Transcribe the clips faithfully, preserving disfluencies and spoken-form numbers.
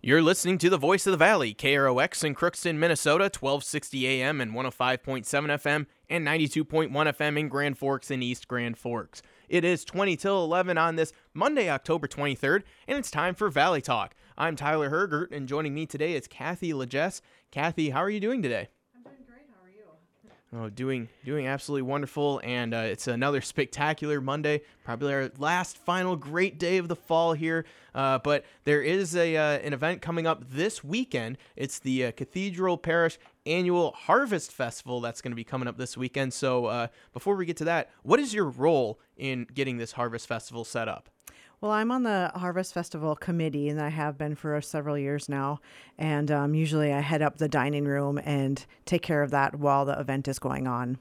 You're listening to the Voice of the Valley, K R O X in Crookston, Minnesota, twelve sixty A M and one oh five point seven F M and ninety-two point one F M in Grand Forks and East Grand Forks. It is twenty till eleven on this Monday, October twenty-third, and it's time for Valley Talk. I'm Tyler Hergert, and joining me today is Kathy Legess. Kathy, how are you doing today? I'm doing great. How are you? Oh, doing doing absolutely wonderful, and uh, it's another spectacular Monday, probably our last final great day of the fall here, uh, but there is a uh, an event coming up this weekend. It's the uh, Cathedral Parish Annual Harvest Festival that's going to be coming up this weekend. So uh, before we get to that, what is your role in getting this Harvest Festival set up? Well, I'm on the Harvest Festival committee, and I have been for several years now. And um, usually I head up the dining room and take care of that while the event is going on.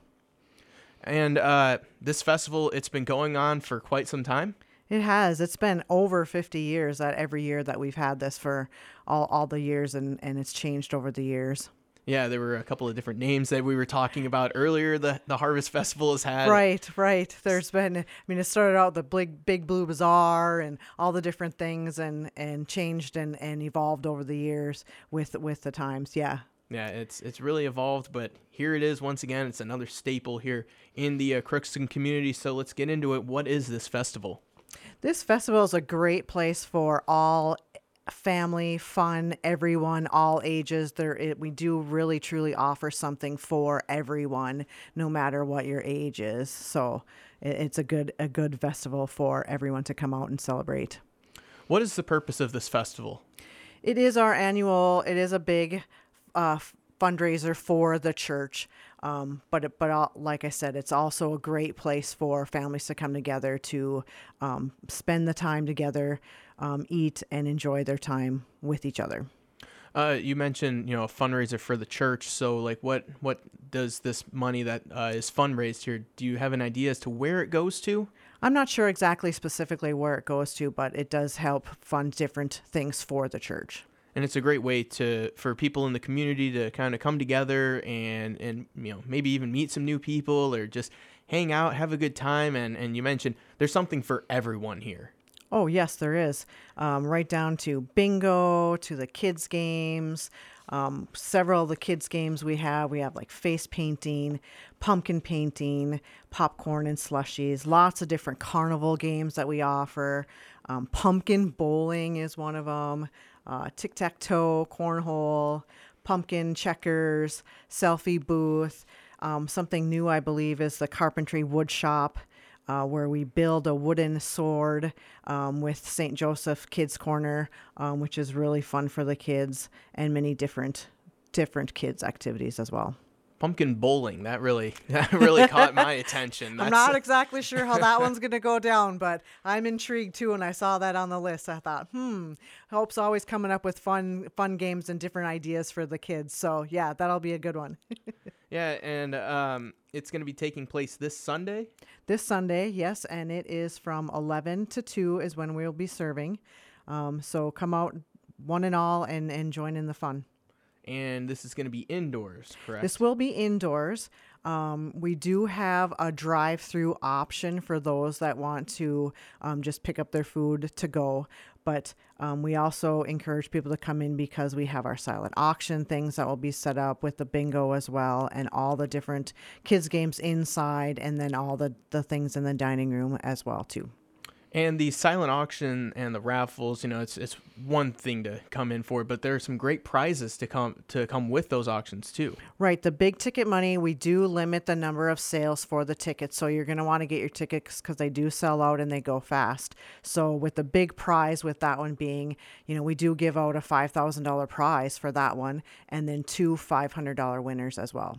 And uh, this festival, it's been going on for quite some time? It has. It's been over fifty years that every year that we've had this for all, all the years, and, and it's changed over the years. Yeah, there were a couple of different names that we were talking about earlier. The the Harvest Festival has had. Right, right. There's been, I mean, it started out the big, big Blue Bazaar and all the different things, and, and changed and, and evolved over the years with with the times. Yeah. Yeah, it's it's really evolved, but here it is once again. It's another staple here in the uh, Crookston community. So let's get into it. What is this festival? This festival is a great place for all family, fun, everyone, all ages. There, it, we do really truly offer something for everyone, no matter what your age is. So it, it's a good a good festival for everyone to come out and celebrate. What is the purpose of this festival? It is our annual. It is a big uh, fundraiser for the church. Um, but it, but uh, like I said, it's also a great place for families to come together to um, spend the time together, um, eat, and enjoy their time with each other. Uh, you mentioned, you know, a fundraiser for the church. So, like, what what does this money that uh, is fundraised here? Do you have an idea as to where it goes to? I'm not sure exactly specifically where it goes to, but it does help fund different things for the church. And it's a great way to for people in the community to kind of come together and, and you know, maybe even meet some new people or just hang out, have a good time. And, and you mentioned there's something for everyone here. Oh, yes, there is. Um, right down to bingo, to the kids' games. Um, several of the kids' games we have, we have like face painting, pumpkin painting, popcorn and slushies, lots of different carnival games that we offer. Um, pumpkin bowling is one of them. Uh, tic-tac-toe, cornhole, pumpkin checkers, selfie booth. Um, something new, I believe, is the carpentry wood shop, uh, where we build a wooden sword um, with Saint Joseph Kids Corner, um, which is really fun for the kids, and many different different kids activities as well. Pumpkin bowling, that really that really caught my attention. I'm not exactly sure how that one's going to go down, but I'm intrigued too. And I saw that on the list. I thought, hmm, Hope's always coming up with fun fun games and different ideas for the kids. So yeah, that'll be a good one. Yeah, and um, it's going to be taking place this Sunday? This Sunday, yes, and it is from eleven to two is when we'll be serving. Um, so come out one and all and, and join in the fun. And this is going to be indoors, correct? This will be indoors. Um, we do have a drive-through option for those that want to um, just pick up their food to go. But um, we also encourage people to come in because we have our silent auction things that will be set up with the bingo as well, and all the different kids games inside, and then all the, the things in the dining room as well too. And the silent auction and the raffles, you know, it's it's one thing to come in for, but there are some great prizes to come to come with those auctions too. Right. The big ticket money, we do limit the number of sales for the tickets. So you're going to want to get your tickets because they do sell out and they go fast. So with the big prize, with that one being, you know, we do give out a five thousand dollars prize for that one, and then two five hundred dollars winners as well.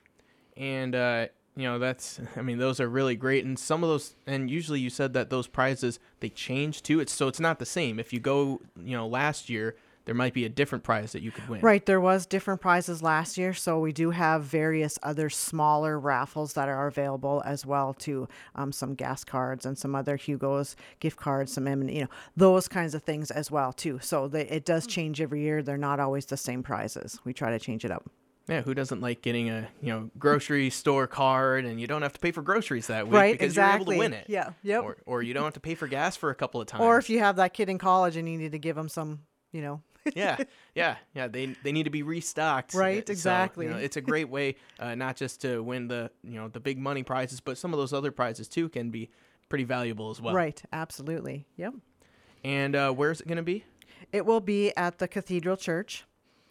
And, uh, you know, that's, I mean, those are really great. And some of those, and usually you said that those prizes, they change too. It's so it's not the same. If you go, you know, last year, there might be a different prize that you could win. Right. There was different prizes last year. So we do have various other smaller raffles that are available as well too. Um, some gas cards and some other Hugo's gift cards, some, M and you know, those kinds of things as well too. So they, it does change every year. They're not always the same prizes. We try to change it up. Yeah, who doesn't like getting a, you know, grocery store card and you don't have to pay for groceries that week right, because exactly. you're able to win it. Yeah, yep. Or, or you don't have to pay for gas for a couple of times. Or if you have that kid in college and you need to give them some, you know, Yeah, yeah, yeah. They they need to be restocked. Right, So, exactly. you know, it's a great way, uh, not just to win the you know the big money prizes, but some of those other prizes too can be pretty valuable as well. Right, absolutely. Yep. And uh, where's it going to be? It will be at the Cathedral Church.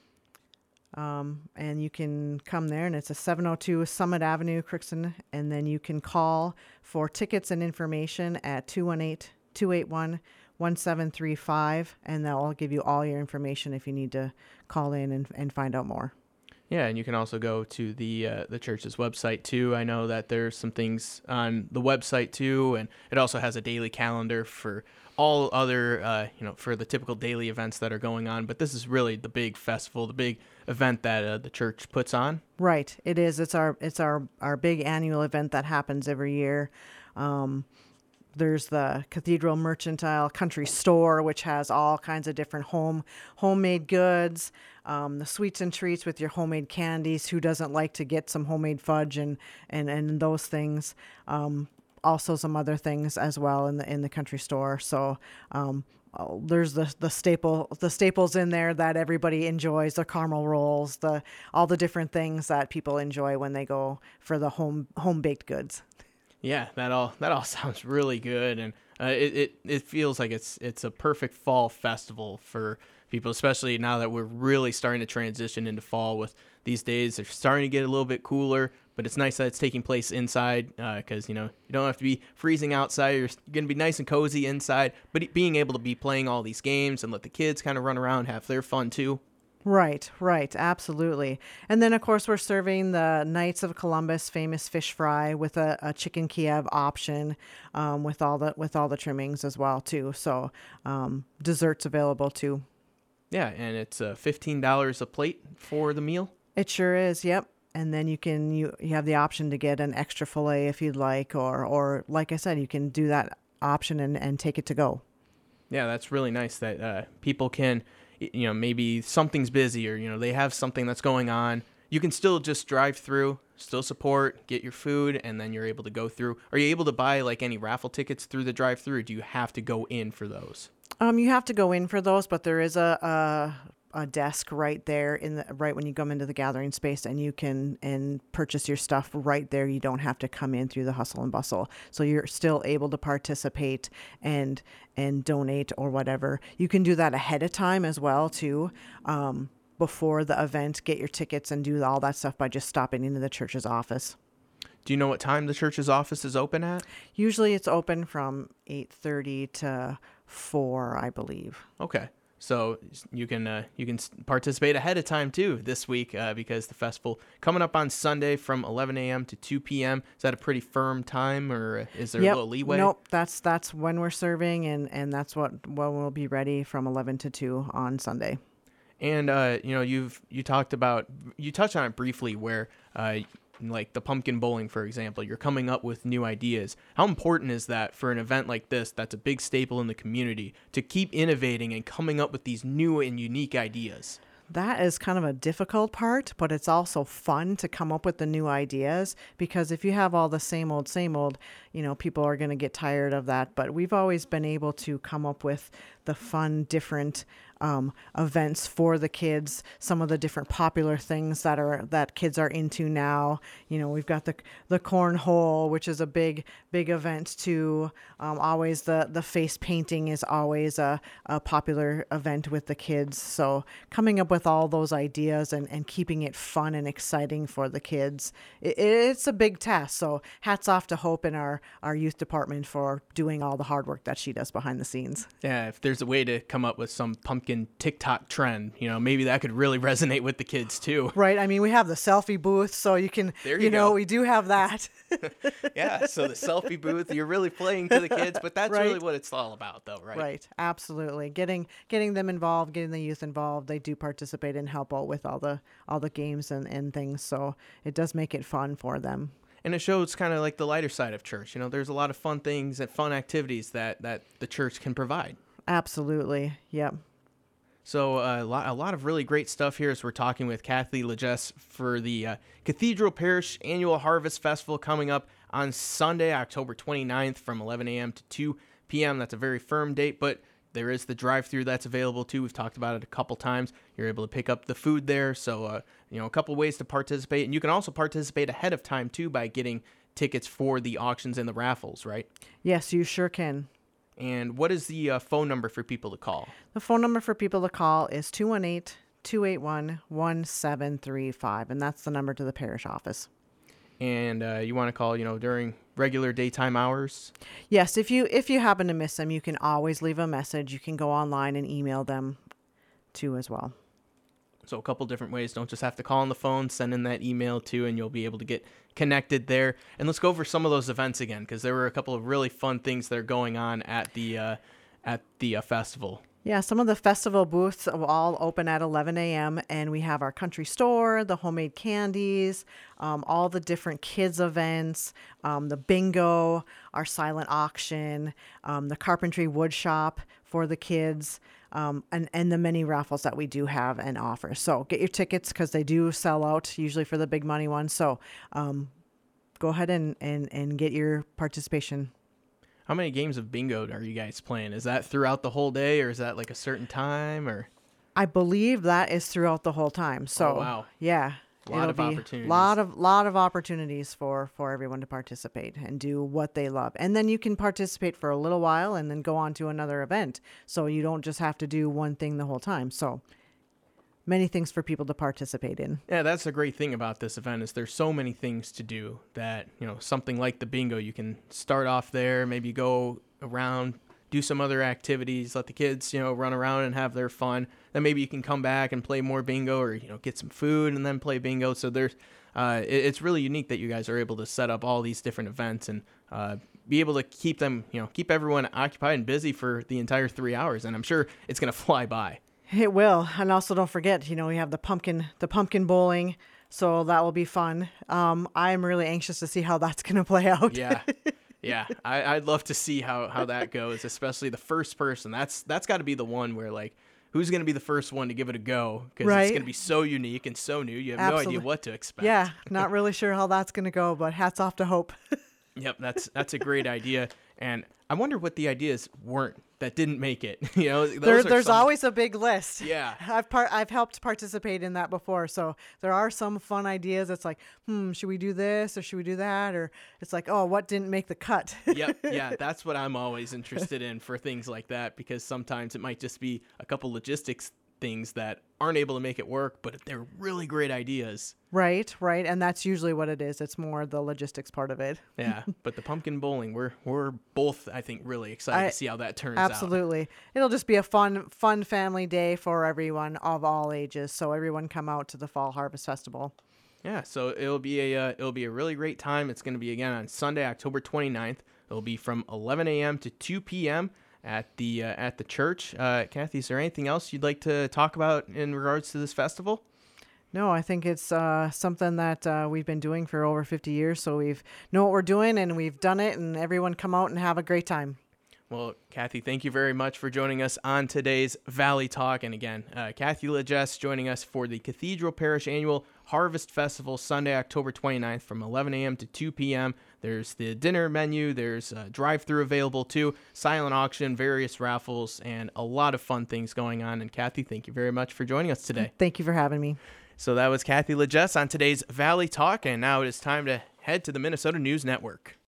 Um, and you can come there, and it's a seven oh two Summit Avenue, Crookston. And then you can call for tickets and information at two one eight, two eight one, one seven three five, and they'll give you all your information if you need to call in and, and find out more. Yeah, and you can also go to the uh, the church's website too. I know that there's some things on the website too, and it also has a daily calendar for all other, uh, you know, for the typical daily events that are going on. But this is really the big festival, the big event that uh, the church puts on. Right, it is. It's our it's our our big annual event that happens every year. Um, There's the Cathedral Mercantile Country Store, which has all kinds of different home homemade goods, um, the sweets and treats with your homemade candies. Who doesn't like to get some homemade fudge and and, and those things? Um, also, some other things as well in the in the country store. So um, oh, there's the the staple the staples in there that everybody enjoys: the caramel rolls, the all the different things that people enjoy when they go for the home home baked goods. Yeah, that all that all sounds really good, and uh, it, it it feels like it's it's a perfect fall festival for people, especially now that we're really starting to transition into fall. With these days, they're starting to get a little bit cooler, but it's nice that it's taking place inside because uh, you know you don't have to be freezing outside. You're going to be nice and cozy inside, but being able to be playing all these games and let the kids kind of run around, have their fun too. Right, right, absolutely. And then, of course, we're serving the Knights of Columbus famous fish fry with a, a chicken Kiev option, um, with all the with all the trimmings as well too. So um, desserts available too. Yeah, and it's uh, fifteen dollars a plate for the meal. It sure is. Yep. And then you can you you have the option to get an extra fillet if you'd like, or or like I said, you can do that option and, and take it to go. Yeah, that's really nice that uh, people can. You know, maybe something's busy or, you know, they have something that's going on. You can still just drive through, still support, get your food, and then you're able to go through. Are you able to buy like any raffle tickets through the drive through, or do you have to go in for those? Um, you have to go in for those, but there is a, a a desk right there in the right when you come into the gathering space, and you can and purchase your stuff right there. You don't have to come in through the hustle and bustle, so you're still able to participate and and donate or whatever. You can do that ahead of time as well too, um, before the event. Get your tickets and do all that stuff by just stopping into the church's office. Do you know what time the church's office is open at? Usually it's open from eight thirty to four, I believe. Okay. So you can uh, you can participate ahead of time too this week uh, because the festival coming up on Sunday from eleven a.m. to two p.m. Is that a pretty firm time, or is there Yep. a little leeway? Nope, that's that's when we're serving, and, and that's what when we'll be ready from eleven to two on Sunday. And uh, you know, you've you talked about you touched on it briefly where uh, like the pumpkin bowling, for example, you're coming up with new ideas. How important is that for an event like this that's a big staple in the community to keep innovating and coming up with these new and unique ideas? That is kind of a difficult part, but it's also fun to come up with the new ideas, because if you have all the same old, same old, you know, people are going to get tired of that. But we've always been able to come up with the fun, different um, events for the kids. Some of the different popular things that are that kids are into now. You know, we've got the the cornhole, which is a big big event too. Um, always the the face painting is always a, a popular event with the kids. So coming up with all those ideas and, and keeping it fun and exciting for the kids, it, it's a big task. So hats off to Hope and our our youth department for doing all the hard work that she does behind the scenes. Yeah, if there's a way to come up with some pumpkin TikTok trend, you know, maybe that could really resonate with the kids too. Right. I mean, we have the selfie booth, so you can, there you, you know, go. we do have that. Yeah. So the selfie booth, you're really playing to the kids, but that's Right. really what it's all about though, right? Right. Absolutely. Getting, getting them involved, getting the youth involved. They do participate and help out with all the, all the games and, and things. So it does make it fun for them. And it shows kind of like the lighter side of church. You know, there's a lot of fun things and fun activities that, that the church can provide. Absolutely. Yep. So uh, a, lot, a lot of really great stuff here as we're talking with Kathy Legess for the uh, Cathedral Parish Annual Harvest Festival coming up on Sunday, October twenty-ninth from eleven a.m. to two p.m. That's a very firm date, but there is the drive-through that's available too. We've talked about it a couple times. You're able to pick up the food there. So, uh, you know, a couple ways to participate. And you can also participate ahead of time too by getting tickets for the auctions and the raffles, right? Yes, you sure can. And what is the uh, phone number for people to call? The phone number for people to call is two one eight, two eight one, one seven three five, and that's the number to the parish office. And uh, you want to call, you know, during regular daytime hours? Yes, if you if you happen to miss them, you can always leave a message. You can go online and email them too as well. So a couple different ways. Don't just have to call on the phone, send in that email too, and you'll be able to get connected there. And let's go over some of those events again, because there were a couple of really fun things that are going on at the uh, at the uh, festival. Yeah, some of the festival booths will all open at eleven a.m. and we have our country store, the homemade candies, um, all the different kids events, um, the bingo, our silent auction, um, the carpentry wood shop for the kids, um, and, and the many raffles that we do have and offer. So get your tickets because they do sell out usually for the big money ones. So um, go ahead and, and, and get your participation. How many games of bingo are you guys playing? Is that throughout the whole day, or is that like a certain time, or? I believe that is throughout the whole time. So Oh, wow. yeah, A lot it'll of be opportunities. lot of lot of opportunities for for everyone to participate and do what they love. And then you can participate for a little while and then go on to another event. So you don't just have to do one thing the whole time. So many things for people to participate in. Yeah, that's the great thing about this event is there's so many things to do that, you know, something like the bingo, you can start off there, maybe go around, do some other activities, let the kids, you know, run around and have their fun. Then maybe you can come back and play more bingo, or, you know, get some food and then play bingo. So there's, uh, it, it's really unique that you guys are able to set up all these different events and uh, be able to keep them, you know, keep everyone occupied and busy for the entire three hours. And I'm sure it's going to fly by. It will. And also don't forget, you know, we have the pumpkin the pumpkin bowling. So that will be fun. Um, I'm really anxious to see how that's going to play out. Yeah. Yeah. I, I'd love to see how, how that goes, especially the first person. That's that's got to be the one where, like, who's going to be the first one to give it a go? Because Right. it's going to be so unique and so new. You have Absolutely. no idea what to expect. Yeah, not really sure how that's going to go, but hats off to Hope. Yep. That's that's a great idea. And I wonder what the ideas weren't that didn't make it. You know, those There, are there's some- always a big list. Yeah. I've part I've helped participate in that before, so there are some fun ideas. It's like, hmm, should we do this or should we do that? Or it's like, oh, what didn't make the cut? Yep. Yeah. That's what I'm always interested in for things like that, because sometimes it might just be a couple logistics things that aren't able to make it work, but they're really great ideas. Right, right, and that's usually what it is. It's more the logistics part of it. Yeah, but the pumpkin bowling, we're we're both, I think, really excited I- to see how that turns out. Absolutely, it'll just be a fun, fun family day for everyone of all ages. So everyone come out to the Fall Harvest Festival. Yeah, so it'll be a uh, it'll be a really great time. It's going to be again on Sunday, October twenty-ninth. It'll be from eleven a.m. to two p.m. at the uh, at the church. Uh, Kathy, is there anything else you'd like to talk about in regards to this festival? No, I think it's uh, something that uh, we've been doing for over fifty years. So we've know what we're doing and we've done it, and everyone come out and have a great time. Well, Kathy, thank you very much for joining us on today's Valley Talk. And again, uh, Kathy Legess joining us for the Cathedral Parish Annual Harvest Festival, Sunday, October twenty-ninth from eleven a.m. to two p.m. There's the dinner menu. There's a drive-through available too, silent auction, various raffles, and a lot of fun things going on. And Kathy, thank you very much for joining us today. Thank you for having me. So that was Kathy Legess on today's Valley Talk. And now it is time to head to the Minnesota News Network.